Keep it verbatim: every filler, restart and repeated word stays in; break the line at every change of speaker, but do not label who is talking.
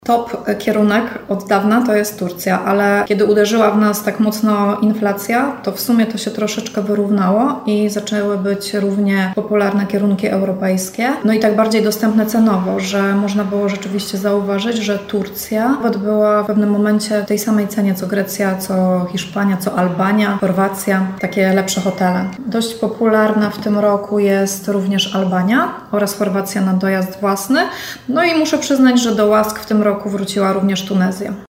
Top kierunek od dawna to jest Turcja, ale kiedy uderzyła w nas tak mocno inflacja, to w sumie to się troszeczkę wyrównało i zaczęły być równie popularne kierunki europejskie. No i tak bardziej dostępne cenowo, że można było rzeczywiście zauważyć, że Turcja nawet była w pewnym momencie w tej samej cenie co Grecja, co Hiszpania, co Albania, Chorwacja, takie lepsze hotele. Dość popularna w tym roku jest również Albania oraz Chorwacja na dojazd własny. No i muszę przyznać, że do łask w tym roku wróciła również Tunezja.